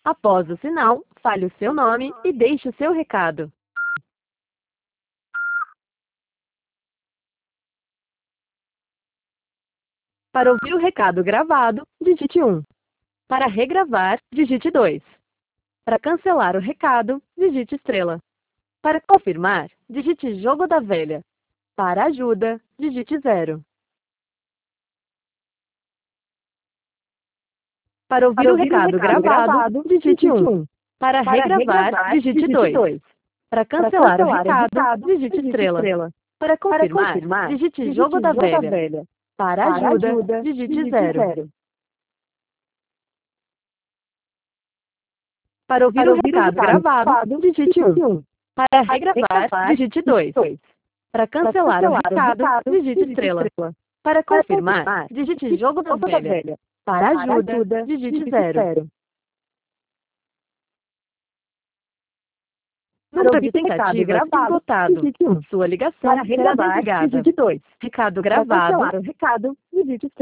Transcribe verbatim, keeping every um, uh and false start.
Após o sinal, fale o seu nome e deixe o seu recado. Para ouvir o recado gravado, digite um. Para regravar, digite dois. Para cancelar o recado, digite estrela. Para confirmar, digite jogo da velha. Para ajuda, digite zero. Para ouvir Para o ouvir o recado recado gravado, gravado, digite digite um. um. Para Para regravar, regravar, digite digite dois. dois. Para Para cancelar o cancelar o recado, recado, digite digite estrela. estrela. Para Para confirmar, confirmar, digite jogo digite da jogo da velha. velha. Para Para ajuda, ajuda, digite digite zero. zero. Para ouvir Para o ouvir o recado recado gravado, gravado, digite um. digite um. Para Para regravar, regravar, digite digite dois. dois. Para Para cancelar o cancelar o recado, recado, digite digite estrela. estrela. Para Para confirmar, confirmar, digite digite jogo da jogo da velha. velha. Para Para ajuda, ajuda, digite digite zero. zero. Para Número de ouvir o recado tentativas gravado, esgotado. digite um. Sua ligação Para será regravar, desligada. digite dois. Recado Para gravado. cancelar o recado, digite